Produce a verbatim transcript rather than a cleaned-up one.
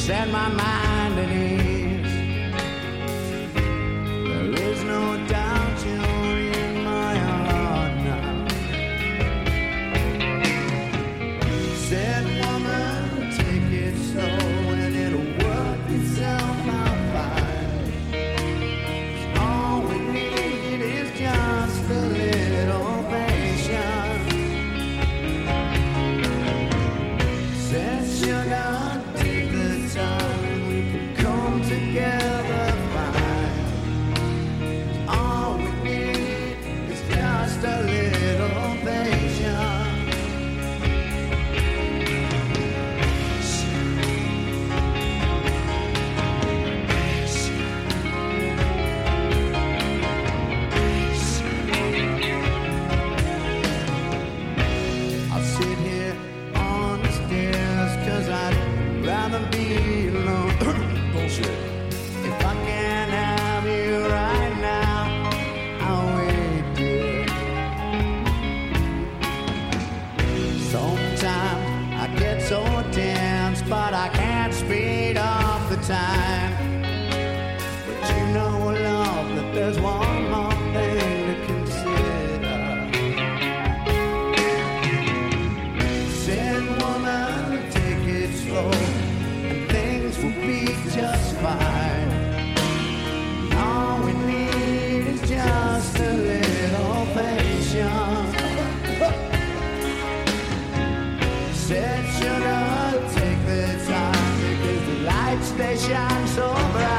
set my mind at ease. There is no doubt you're in my heart now. Said woman, take it slow and it'll work itself out fine. All we need is just a little patience. Said sugar, take the time, we can come together fine. All we need is just a little patience. I'll sit here on the stairs, cause I'd rather be alone. Bullshit. If I can't have you right now, I'll wait, dear. Sometimes I get so tense, but I can't speed up the time. But you know, love, that there's one more thing to consider. Said woman, take it slow, and things will be just fine. All we need is just a little patience. Said sugar, take the time, because the lights they shine so bright.